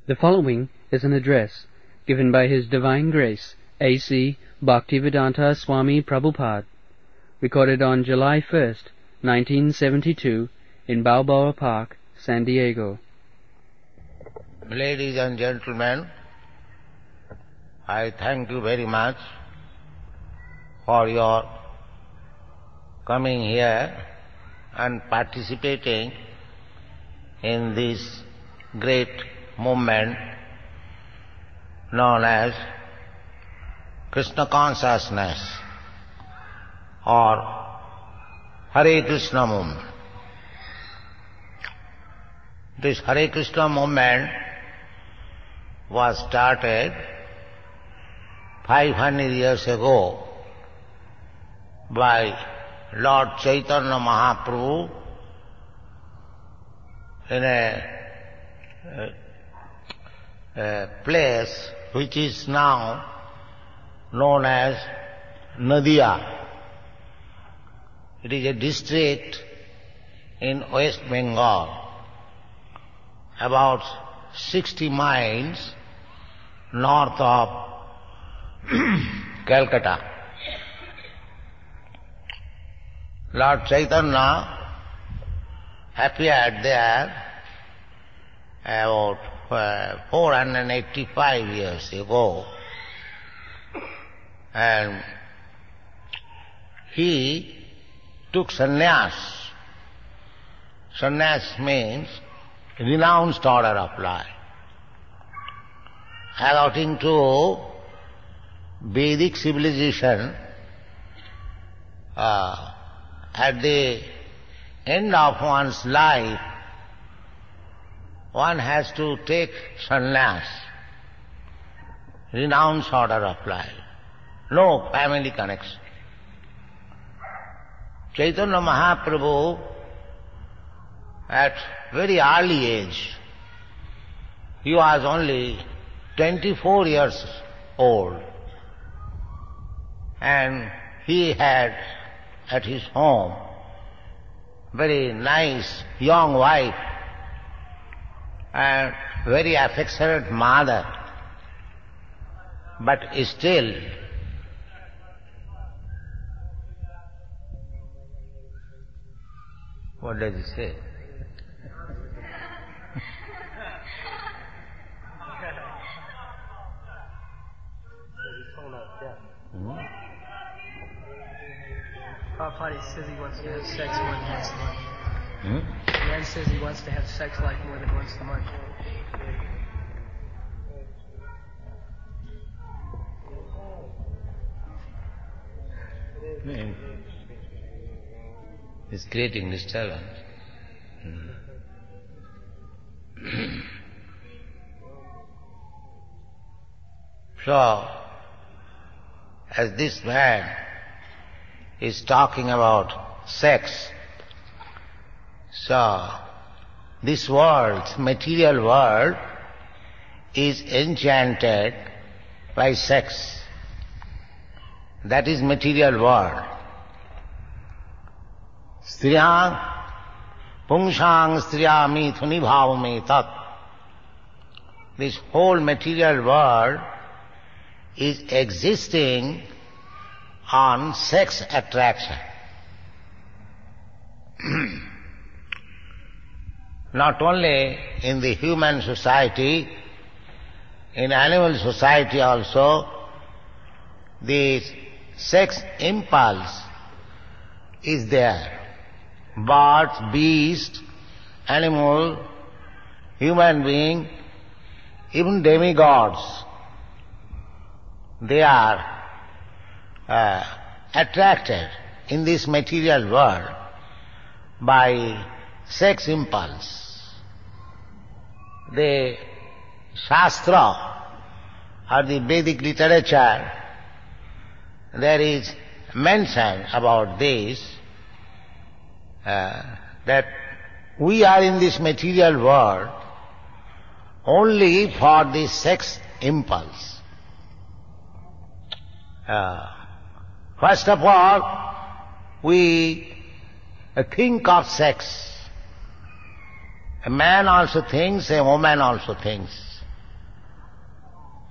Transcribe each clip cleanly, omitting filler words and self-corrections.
The following is an address given by His Divine Grace, A.C. Bhaktivedanta Swami Prabhupada, recorded on July 1st, 1972, in Balboa Park, San Diego. Ladies and gentlemen, I thank you very much for your coming here and participating in this great movement known as Krishna consciousness or Hare Krishna movement. This Hare Krishna movement was started 500 years ago by Lord Chaitanya Mahaprabhu in a place which is now known as Nadia. It is a district in West Bengal, about 60 miles north of Calcutta. Lord Chaitanya appeared there about 485 years ago, and he took sannyas. Sannyas means renounced order of life. According to Vedic civilization, at the end of one's life, one has to take sannyas, renounce order of life, no family connection. Chaitanya Mahaprabhu, at very early age, he was only 24 years old, and he had at his home very nice young wife and very affectionate mother, but still what does he say? Prabhupada says he wants to have sex more than once a month. The man says he wants to have sex life more than once a month. It's creating disturbance. So, as this man is talking about sex, so this world, material world, is enchanted by sex. That is material world. Striyang pungshang striyami thuni bhavame tat. This whole material world is existing on sex attraction. Not only in the human society, in animal society also, the sex impulse is there. Birds, beasts, animal, human being, even demigods, they are attracted in this material world by sex impulse. The Shastra or the Vedic literature, there is mention about this, that we are in this material world only for the sex impulse. First of all, we think of sex. A man also thinks, a woman also thinks.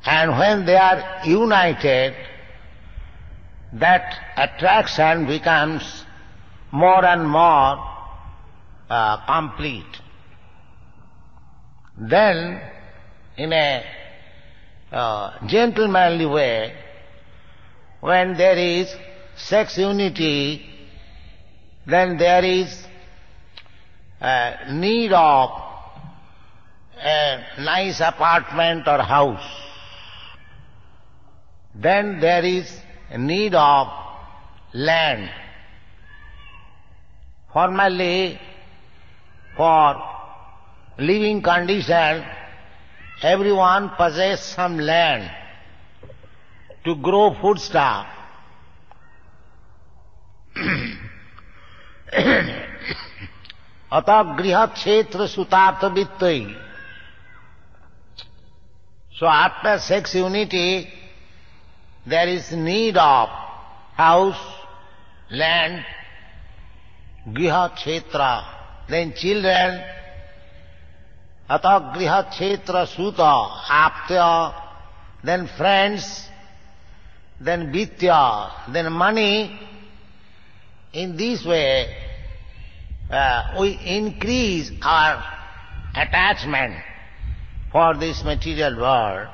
And when they are united, that attraction becomes more and more complete. Then, in a gentlemanly way, when there is sex unity, then there is need of a nice apartment or house. Then there is a need of land. Formerly, for living condition, everyone possessed some land to grow foodstuff. Atah grihat kshetra sutartha vittai. So after sex unity, there is need of house, land, griha kshetra, then children, atah griha kshetra suta, aptya, then friends, then vitya, then money. In this way, we increase our attachment for this material world.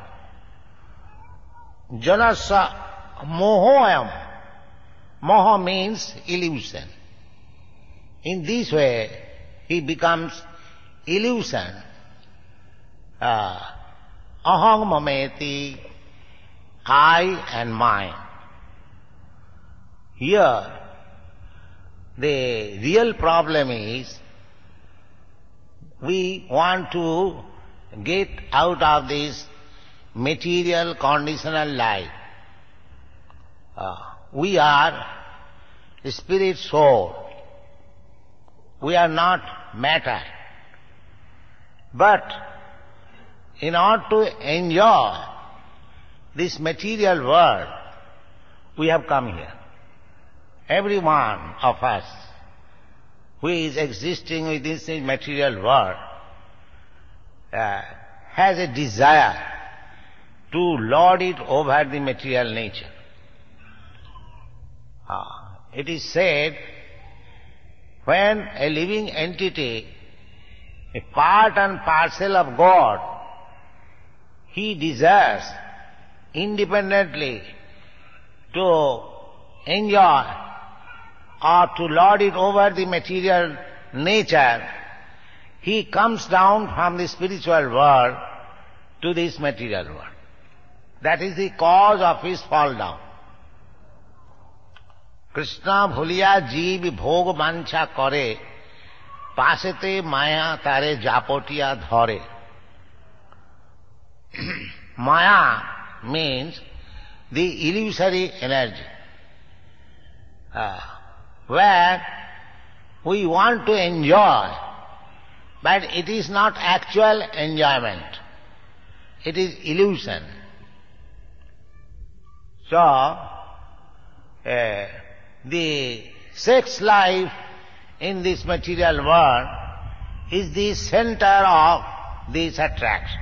Janasa mohoyam. Moha means illusion. In this way, he becomes illusion. Aham mameti, I and mine. Here, the real problem is we want to get out of this material conditional life. We are spirit soul. We are not matter. But in order to enjoy this material world, we have come here. Every one of us who is existing within this material world has a desire to lord it over the material nature. It is said, when a living entity, a part and parcel of God, he desires independently to enjoy or to lord it over the material nature, he comes down from the spiritual world to this material world. That is the cause of his fall down. Krishna bhuliya jeev bhog mancha kare, pasete maya tare japotiya dhare. Maya means the illusory energy, where we want to enjoy, but it is not actual enjoyment. It is illusion. So, the sex life in this material world is the center of this attraction.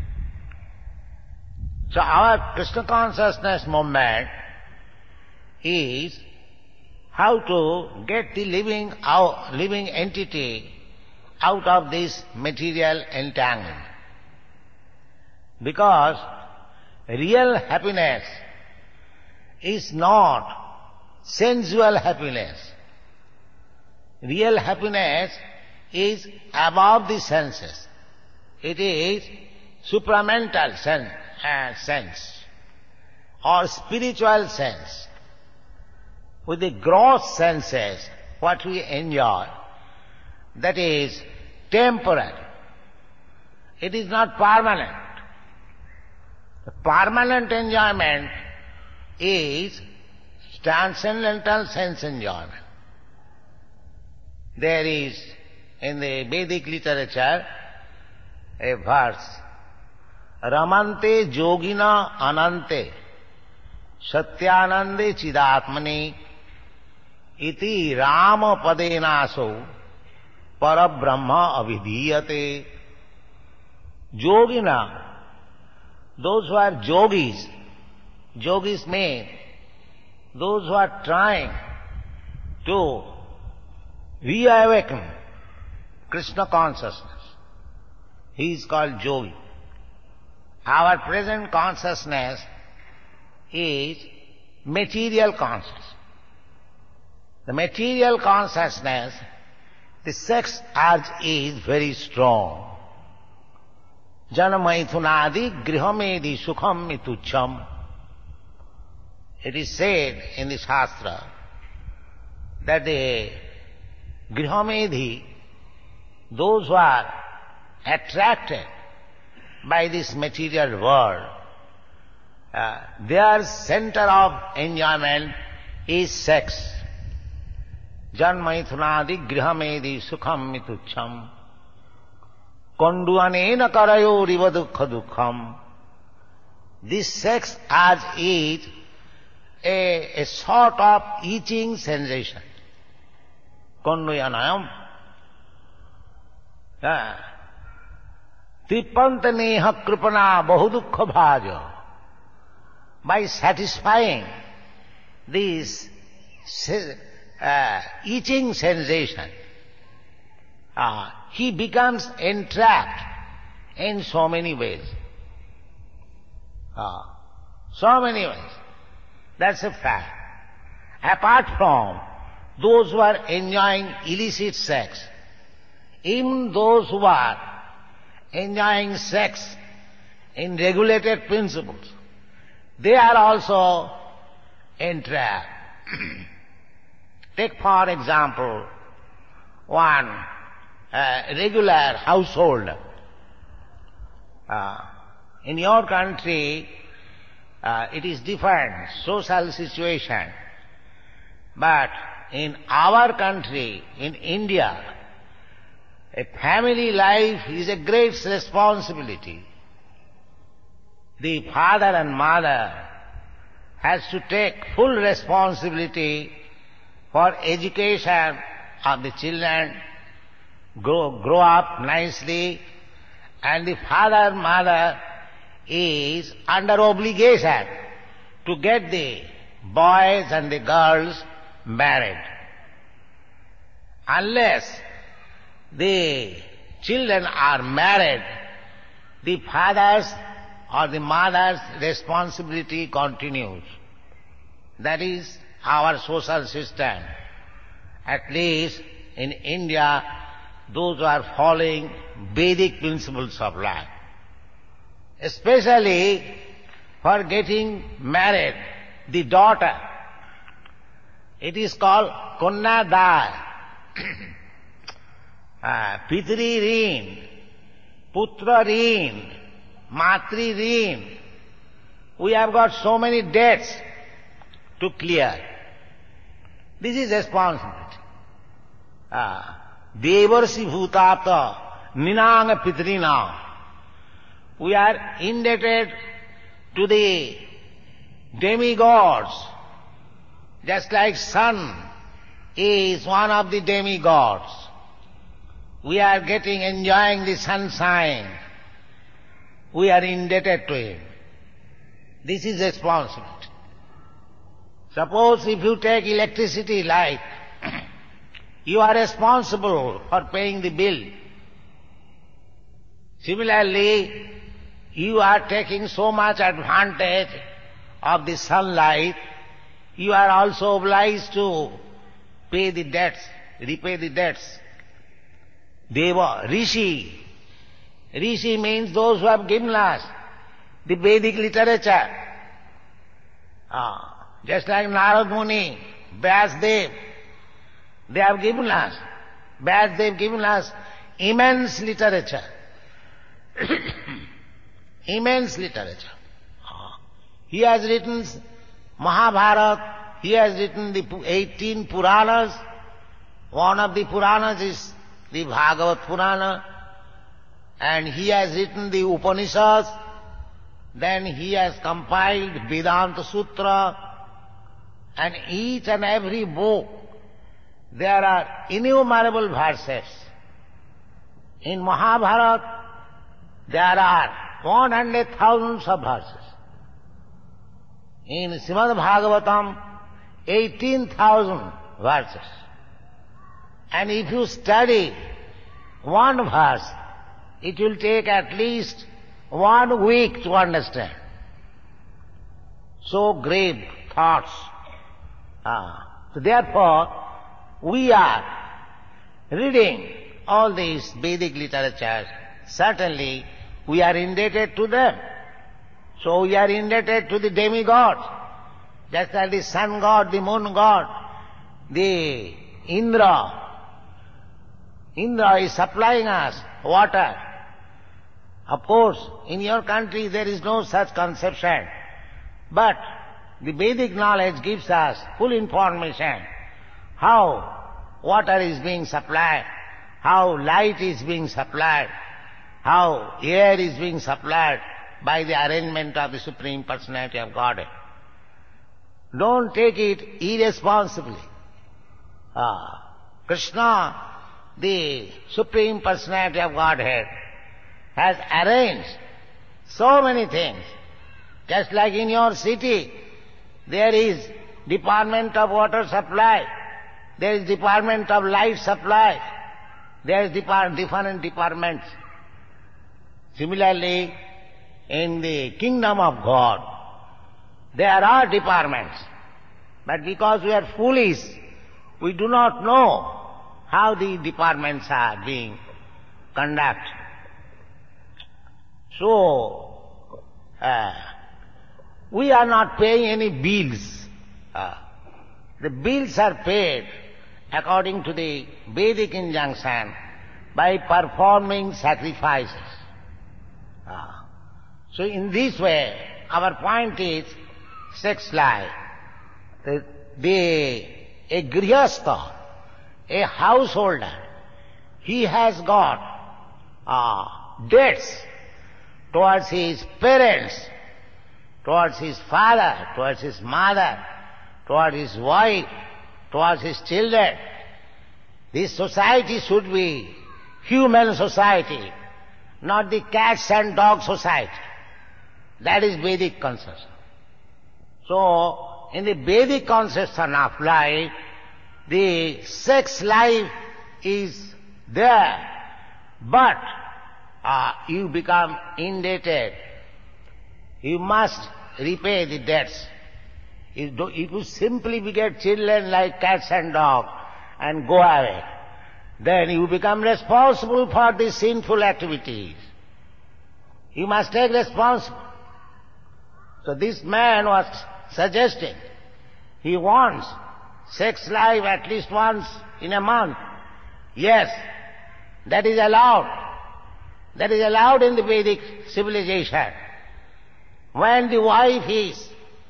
So our Krishna consciousness movement is how to get the living entity out of this material entanglement. Because real happiness is not sensual happiness. Real happiness is above the senses. It is supramental sense or spiritual sense. With the gross senses, what we enjoy, that is temporary. It is not permanent. The permanent enjoyment is transcendental sense enjoyment. There is, in the Vedic literature, a verse, Ramante yogina anante satyanande chidatmani iti rama padenaso parabrahma avidhiyate. Yogina, those who are yogis mean those who are trying to reawaken Krishna consciousness. He is called yogi. Our present consciousness is material consciousness. The material consciousness, the sex urge is very strong. Janamaithunadi grihamedi sukham mitucham. It is said in the Shastra that the grihamedi, those who are attracted by this material world, their center of enjoyment is sex. Janmaithunadi grihamedi sukham mitucham. Konduanena karayo riva dukkha dukkham. This sex urge is a sort of itching sensation. Konduyanayam. Tripanta neha kripana bahudukha bhaja. By satisfying this itching sensation, he becomes entrapped in so many ways. So many ways. That's a fact. Apart from those who are enjoying illicit sex, even those who are enjoying sex in regulated principles, they are also entrapped. Take for example one regular household. In your country, it is different social situation. But in our country, in India, a family life is a great responsibility. The father and mother has to take full responsibility for education of the children, grow up nicely, and the father and mother is under obligation to get the boys and the girls married. Unless the children are married, the father's or the mother's responsibility continues. That is our social system. At least in India, those who are following Vedic principles of life. Especially for getting married, the daughter. It is called Konnadaya. Pitri Rin, Putra Rin, Matri Rin. We have got so many debts to clear. This is responsibility. Devarsi Bhutata Ninanga Pitrina. We are indebted to the demigods, just like sun is one of the demigods. We are enjoying the sunshine. We are indebted to him. This is responsibility. Suppose if you take electricity light, you are responsible for paying the bill. Similarly, you are taking so much advantage of the sunlight, you are also obliged to pay the debts, repay the debts. Deva, Rishi. Rishi means those who have given us the Vedic literature. Just like Narad Muni, Vyasdev, they have given us, Vyasdev given us immense literature. Immense literature. He has written Mahabharata, he has written the 18 Puranas. One of the Puranas is the Bhagavad Purana, and he has written the Upanishads. Then he has compiled Vedanta Sutra, and each and every book there are innumerable verses. In Mahabharata there are 100,000 of verses. In Srimad Bhagavatam, 18,000 verses. And if you study one verse, it will take at least 1 week to understand. So grave thoughts. So therefore, we are reading all these Vedic literatures. Certainly, we are indebted to them. So we are indebted to the demigods, just like the sun god, the moon god, the Indra. Indra is supplying us water. Of course, in your country there is no such conception. But the Vedic knowledge gives us full information how water is being supplied, how light is being supplied, how air is being supplied by the arrangement of the Supreme Personality of Godhead. Don't take it irresponsibly. Krishna, the Supreme Personality of Godhead, has arranged so many things. Just like in your city, there is Department of Water Supply, there is Department of Light Supply, there is different departments. Similarly, in the kingdom of God, there are departments. But because we are foolish, we do not know how the departments are being conducted. So, we are not paying any bills. The bills are paid according to the Vedic injunction by performing sacrifices. So in this way, our point is sex life. A grihastha, a householder, he has got debts towards his parents, towards his father, towards his mother, towards his wife, towards his children. This society should be human society, not the cats and dog society. That is Vedic conception. So, in the Vedic conception of life, the sex life is there, but you become indebted. You must repay the debts. If you simply beget children like cats and dogs and go away, then you become responsible for these sinful activities. You must take responsibility. So this man was suggesting, he wants sex life at least once in a month. Yes, that is allowed. That is allowed in the Vedic civilization. When the wife is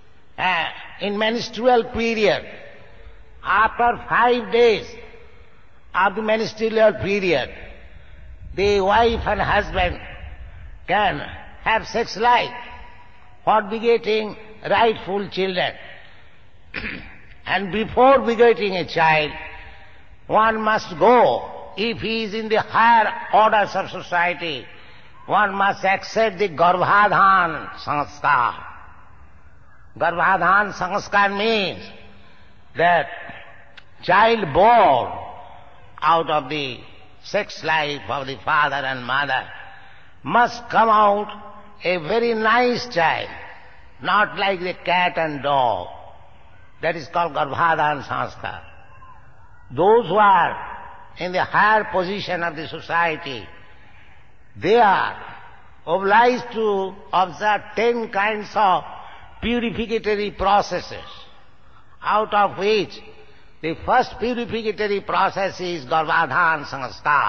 in menstrual period, after 5 days of the menstrual period, the wife and husband can have sex life for begetting rightful children. And before begetting a child, one must go, if he is in the higher orders of society, one must accept the Garbhadhan Sanskar. Garbhadhan Sanskar means that child born out of the sex life of the father and mother must come out a very nice child, not like the cat and dog. That is called Garbhadhan Sanskar. Those who are in the higher position of the society, they are obliged to observe 10 kinds of purificatory processes, out of which the first purificatory process is Garbhadhan Sanskar.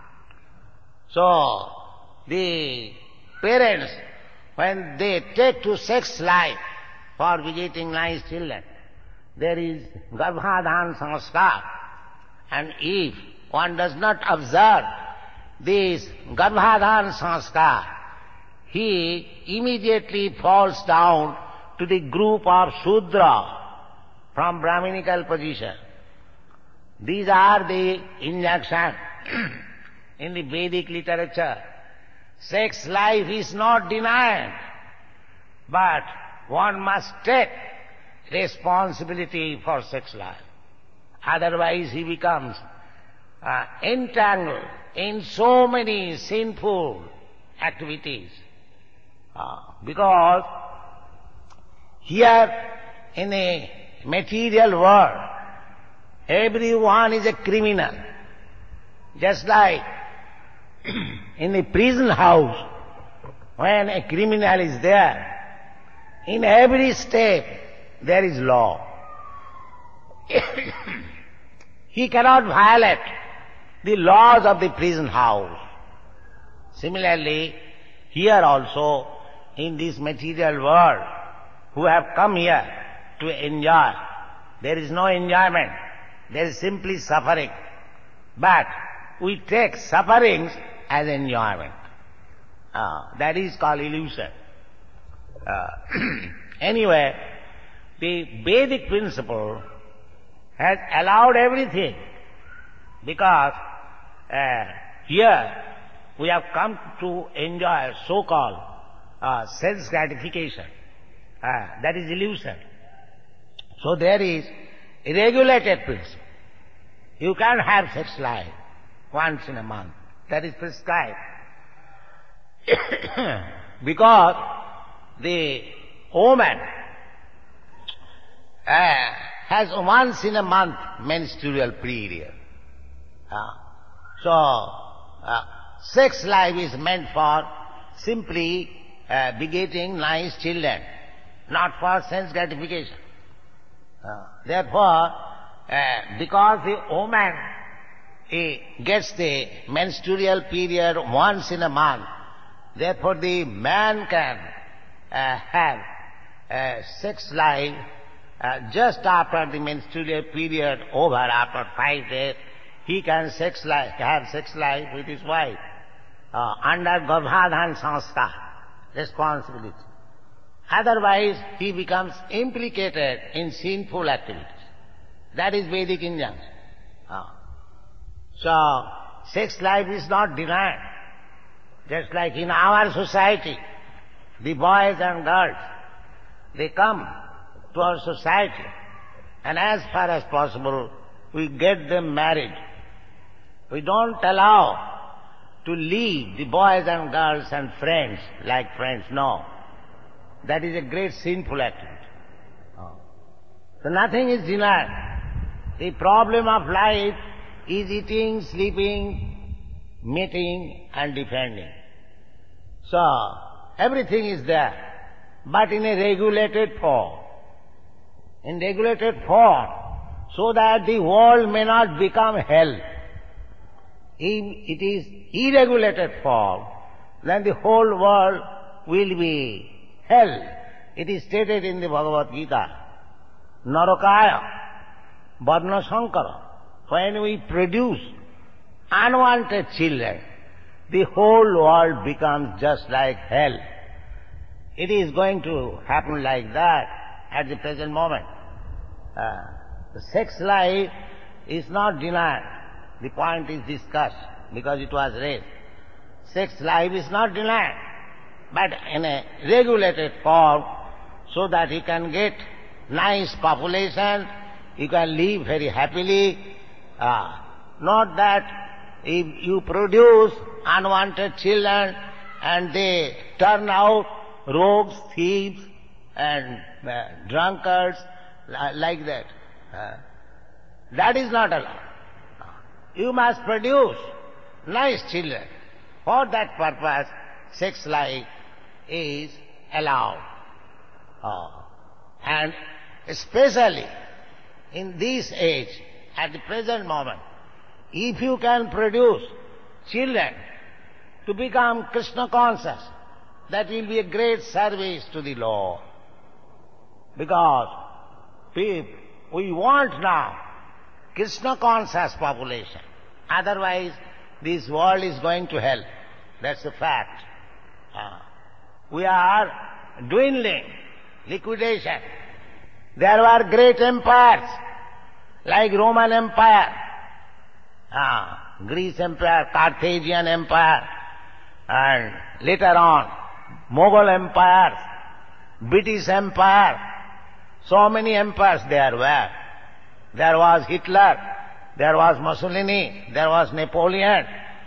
So, the parents, when they take to sex life for begetting nice children, there is Garbhadhan Sanskar. And if one does not observe this Garbhadhan Sanskar, he immediately falls down to the group of Shudra from Brahminical position. These are the injunctions in the Vedic literature. Sex life is not denied, but one must take responsibility for sex life. Otherwise he becomes entangled in so many sinful activities. Because here in a material world, everyone is a criminal. Just like in a prison house, when a criminal is there, in every step there is law. He cannot violate the laws of the prison house. Similarly, here also, in this material world, who have come here to enjoy, there is no enjoyment, there is simply suffering. But we take sufferings as enjoyment. That is called illusion. Anyway, the Vedic principle has allowed everything, because here we have come to enjoy so-called sense gratification. That is illusion. So there is a regulated principle. You can't have sex life once in a month. That is prescribed. Because the woman has once in a month menstrual period. So sex life is meant for simply begetting nice children, not for sense gratification. Therefore, because the woman gets the menstrual period once in a month, therefore the man can have sex life just after the menstrual period over, after 5 days, he can have sex life with his wife under Garbhadhan Sanskar, responsibility. Otherwise, he becomes implicated in sinful activities. That is Vedic injunction. So, sex life is not denied. Just like in our society, the boys and girls, they come to our society, and as far as possible, we get them married. We don't allow to leave the boys and girls and friends like friends, no. That is a great sinful activity. So nothing is denied. The problem of life is eating, sleeping, meeting and defending. So, everything is there, but in a regulated form. In regulated form, so that the world may not become hell. If it is irregulated form, then the whole world will be hell. It is stated in the Bhagavad Gita, Narakaya, Varna Sankara. When we produce unwanted children, the whole world becomes just like hell. It is going to happen like that at the present moment. The sex life is not denied. The point is discussed because it was raised. Sex life is not denied, but in a regulated form, so that he can get nice population, he can live very happily. Not that if you produce unwanted children and they turn out rogues, thieves and drunkards like that. That is not allowed. You must produce nice children. For that purpose, sex life is allowed. And especially in this age, at the present moment, if you can produce children to become Krishna conscious, that will be a great service to the Lord. Because we want now Krishna conscious population. Otherwise, this world is going to hell. That's a fact. We are dwindling, liquidation. There were great empires, like Roman Empire, Greece Empire, Carthaginian Empire, and later on Mughal Empire, British Empire, so many empires there were. There was Hitler, there was Mussolini, there was Napoleon.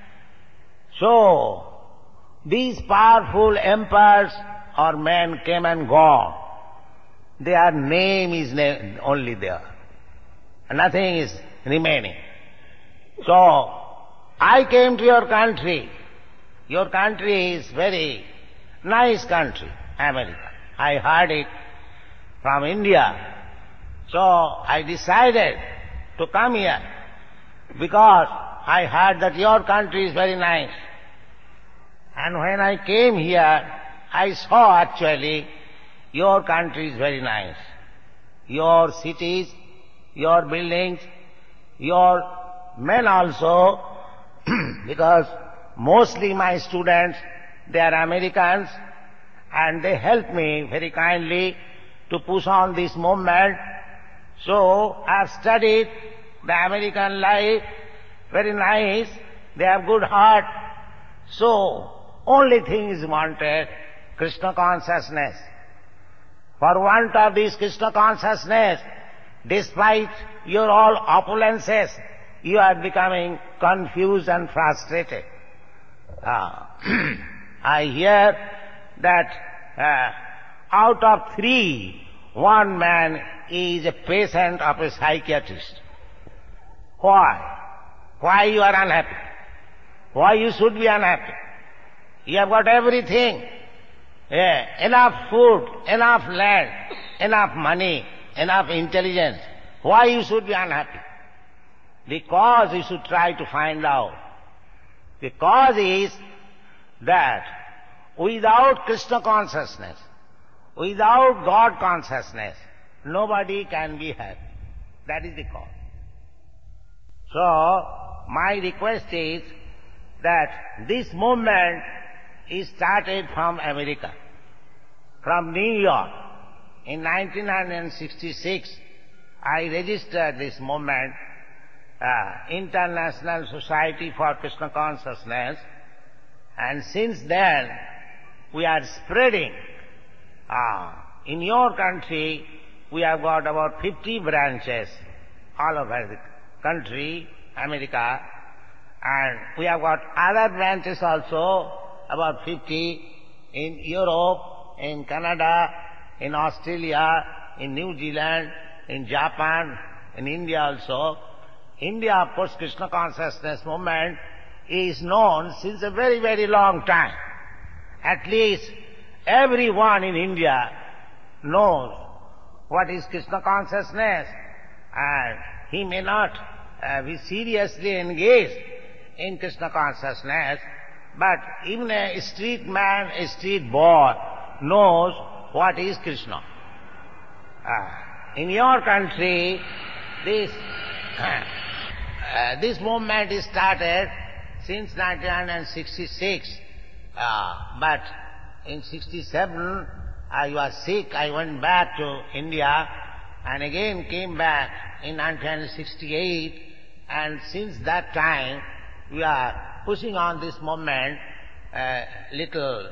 So, these powerful empires or men came and gone. Their name is only there. Nothing is remaining. So, I came to your country. Your country is very nice country, America. I heard it from India. So, I decided to come here because I heard that your country is very nice. And when I came here, I saw actually your country is very nice. Your cities, your buildings, your men also, because mostly my students, they are Americans, and they help me very kindly to push on this movement. So I have studied the American life, very nice, they have good heart. So only thing is wanted, Krishna consciousness. For want of this Krishna consciousness, despite your all opulences, you are becoming confused and frustrated. I hear that out of 3, 1 man is a patient of a psychiatrist. Why? Why you are unhappy? Why you should be unhappy? You have got everything. Enough food, enough land, enough money, enough intelligence. Why you should be unhappy? The cause you should try to find out. The cause is that without Krishna consciousness, without God consciousness, nobody can be happy. That is the cause. So, my request is that this movement is started from America, from New York. In 1966, I registered this movement, International Society for Krishna Consciousness, and since then we are spreading. In your country, we have got about 50 branches all over the country, America, and we have got other branches also, about 50 in Europe, in Canada, in Australia, in New Zealand, in Japan, in India also. India, of course, Krishna consciousness movement is known since a very, very long time. At least everyone in India knows what is Krishna consciousness, and he may not be seriously engaged in Krishna consciousness, but even a street man, a street boy knows what is Krishna. In your country, this movement is started since 1966, but in 67 I was sick, I went back to India and again came back in 1968, and since that time we are pushing on this movement little,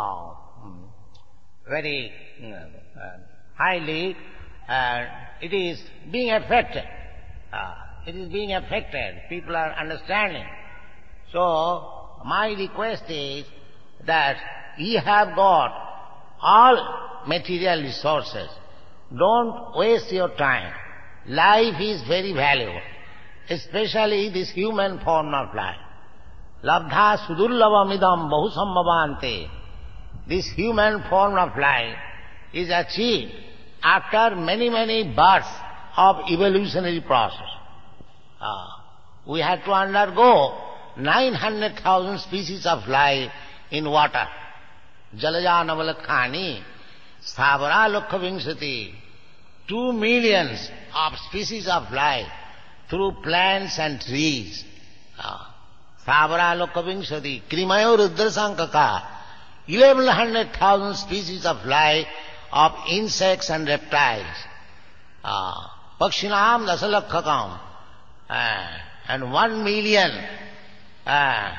very highly, it is being affected. It is being affected. People are understanding. So, my request is that ye have got all material resources. Don't waste your time. Life is very valuable, especially this human form of life. Labdha sudurlabamidam bahusambhavante. This human form of life is achieved after many, many births of evolutionary process. We had to undergo 900,000 species of life in water. Jalaja Navalakhani, Sthavara Lokha Vimsati, 2 millions of species of life through plants and trees. Sthavara Lokha Vimsati, Krimayo Rudrasankaka, 1100,000 species of life of insects and reptiles. Pakshinam Dasalakhakam, and 1 million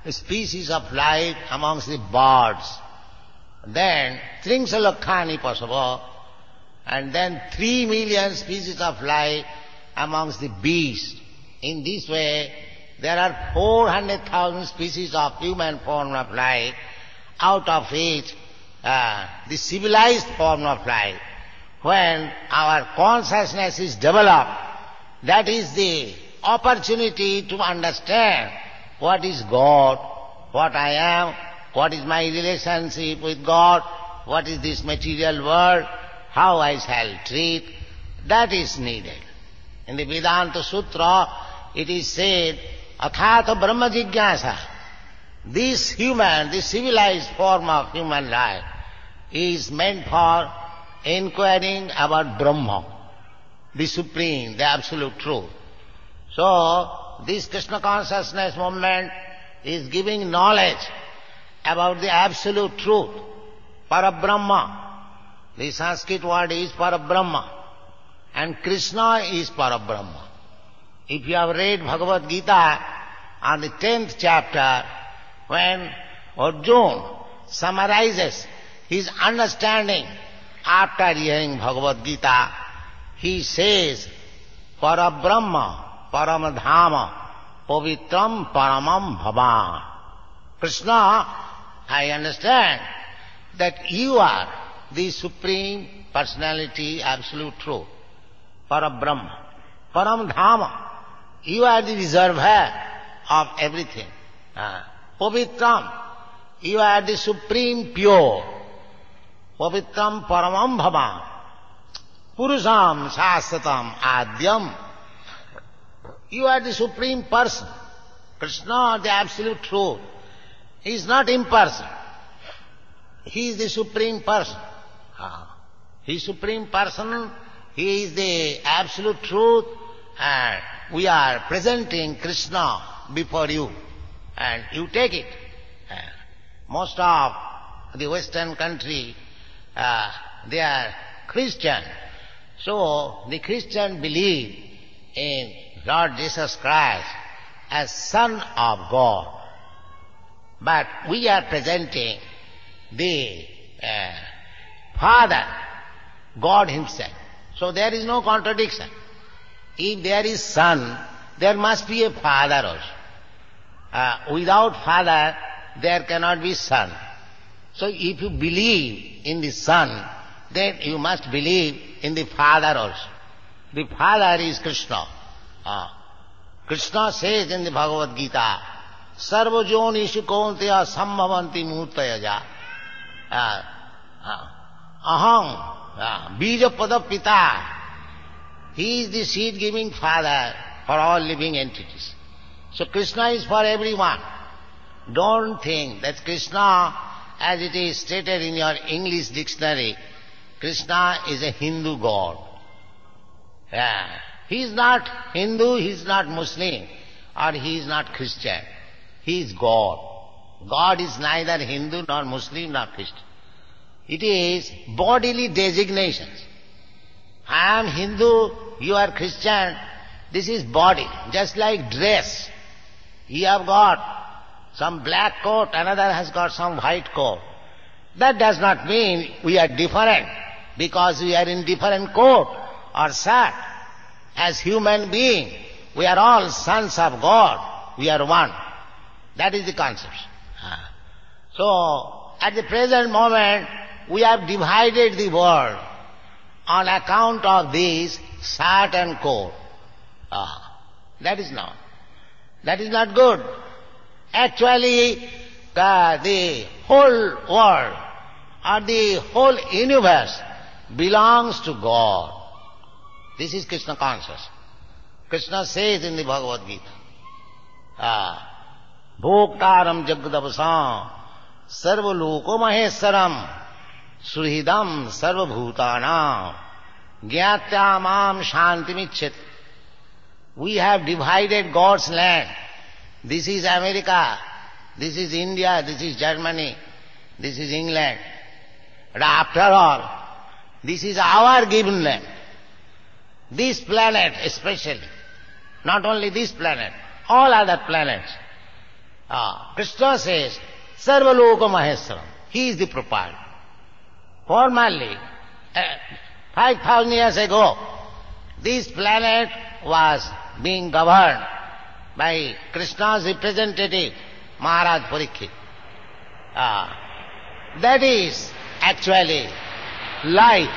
species of life amongst the birds. Then Trinksalokkani Pasava, and then 3 million species of life amongst the beasts. In this way, there are 400,000 species of human form of life, out of which the civilized form of life, when our consciousness is developed, that is the opportunity to understand what is God, what I am, what is my relationship with God, what is this material world, how I shall treat, that is needed. In the Vedanta Sutra, it is said, Athata Brahma Jigyasa. This human, this civilized form of human life is meant for inquiring about Brahma, the Supreme, the Absolute Truth. So, this Krishna consciousness movement is giving knowledge about the Absolute Truth, Parabrahma. The Sanskrit word is Parabrahma, and Krishna is Parabrahma. If you have read Bhagavad Gita on the 10th chapter, when Arjuna summarizes his understanding after hearing Bhagavad Gita, he says, Parabrahma, Paramadhama, Pavitram Paramam Bhavan. Krishna, I understand that you are the Supreme Personality, Absolute Truth, Parabrahma. Paramdhama, you are the reservoir of everything. Pavitram, you are the Supreme Pure. Pavitram Paramam Bhavan. Purusham Shastatam Adyam. You are the Supreme Person. Krishna, the Absolute Truth, he is not impersonal. He is the Supreme Person. He is Supreme Person, he is the Absolute Truth, and we are presenting Krishna before you, and you take it. Most of the Western country, they are Christian. So the Christian believe in Lord Jesus Christ as Son of God. But we are presenting the Father, God Himself. So there is no contradiction. If there is Son, there must be a Father also. Without Father, there cannot be Son. So if you believe in the Son, then you must believe in the Father also. The Father is Krishna. Krishna says in the Bhagavad Gita, Sarvajonishu Kaunteya Sambhavanti Murtayaja. Aham, Bijapada Pita. He is the seed-giving Father for all living entities. So Krishna is for everyone. Don't think that Krishna, as it is stated in your English dictionary, Krishna is a Hindu god. He is not Hindu, he is not Muslim, or he is not Christian. He is God. God is neither Hindu nor Muslim nor Christian. It is bodily designations. I am Hindu, you are Christian. This is body, just like dress. You have got some black coat, another has got some white coat. That does not mean we are different because we are in different coat or shirt. As human beings, we are all sons of God. We are one. That is the concept. So, at the present moment, we have divided the world on account of this shirt and coat. That is not good. Actually, the whole world or the whole universe belongs to God. This is Krishna consciousness. Krishna says in the Bhagavad Gita, Bhoktaram Jagadavasam Sarvaloko Maheswaram Suhridam Sarvabhutanam Gyatyamam Shantimichet. We have divided God's land. This is America, this is India, this is Germany, this is England. But after all, this is our given land. This planet especially, not only this planet, all other planets, Krishna says, Sarvaloka Maheswaram. He is the proprietor. Formerly, 5,000 years ago, this planet was being governed by Krishna's representative, Maharaj Parikshit. That is actually life.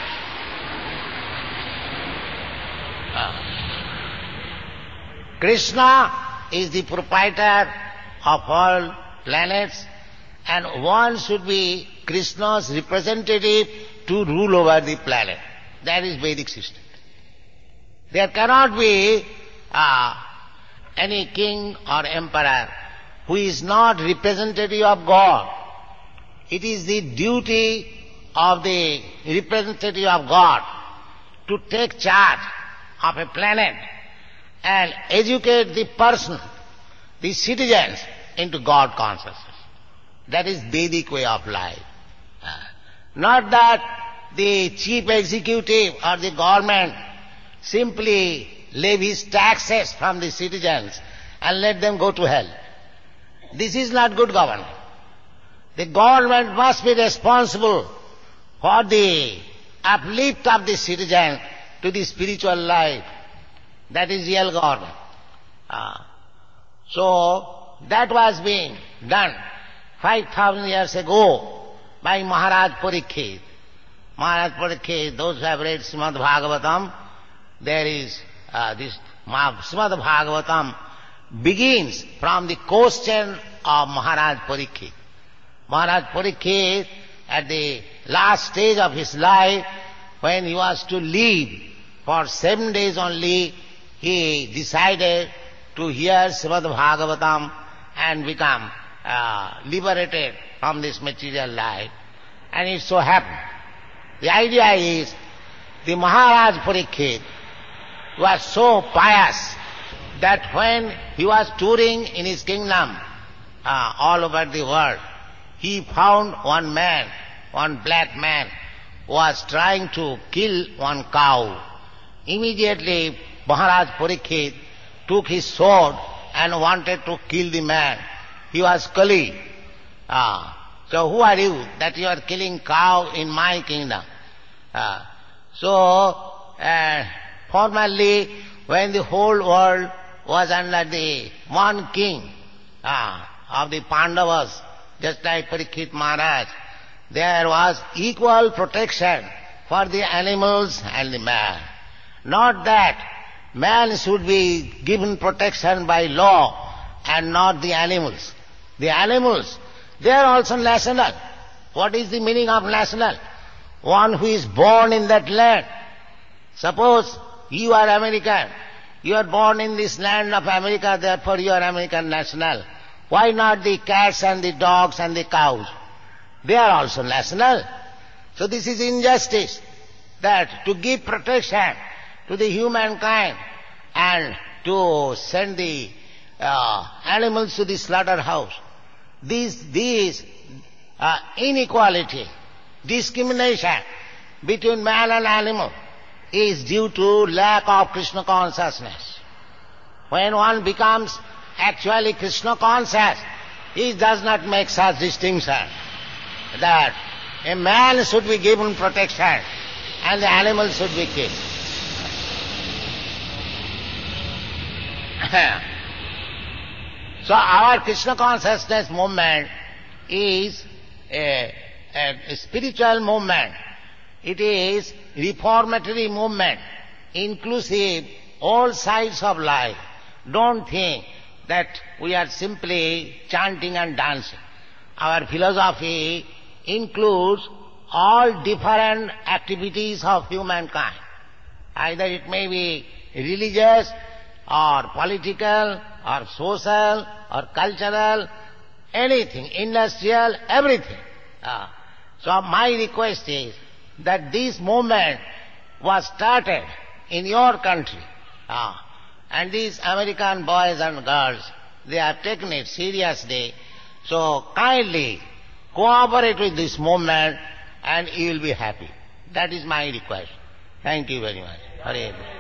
Krishna is the proprietor of all planets, and one should be Krishna's representative to rule over the planet. That is Vedic system. There cannot be any king or emperor who is not representative of God. It is the duty of the representative of God to take charge of a planet and educate the person, the citizens, into God consciousness. That is Vedic way of life. Not that the chief executive or the government simply levies taxes from the citizens and let them go to hell. This is not good government. The government must be responsible for the uplift of the citizen to the spiritual life. That is real government. So that was being done 5,000 years ago by Maharaj Parikshit. Maharaj Parikshit, those who have read Srimad Bhagavatam, there is this Srimad Bhagavatam begins from the question of Maharaj Parikshit. Maharaj Parikshit, at the last stage of his life, when he was to leave for 7 days only, he decided to hear Srimad Bhagavatam and become liberated from this material life. And it so happened. The idea is, the Maharaj Parikshit was so pious that when he was touring in his kingdom all over the world, he found one man, one black man, was trying to kill one cow. Immediately Maharaj Parikshit took his sword and wanted to kill the man. He was Kali. So who are you that you are killing cow in my kingdom? Formerly, when the whole world was under the one king of the Pandavas, just like Parikshit Maharaj, there was equal protection for the animals and the man. Not that man should be given protection by law and not the animals. The animals, they are also national. What is the meaning of national? One who is born in that land. Suppose you are American, you are born in this land of America, therefore you are American national. Why not the cats and the dogs and the cows? They are also national. So this is injustice, that to give protection to the humankind and to send the animals to the slaughterhouse. This inequality, discrimination between man and animal is due to lack of Krishna consciousness. When one becomes actually Krishna conscious, he does not make such distinction that a man should be given protection and the animal should be killed. So our Krishna consciousness movement is a spiritual movement. It is reformatory movement, inclusive all sides of life. Don't think that we are simply chanting and dancing. Our philosophy includes all different activities of humankind. Either it may be religious or political or social or cultural, anything, industrial, everything. So my request is that this movement was started in your country. And these American boys and girls, they have taken it seriously. So kindly cooperate with this movement and you will be happy. That is my request. Thank you very much. Hare Krishna.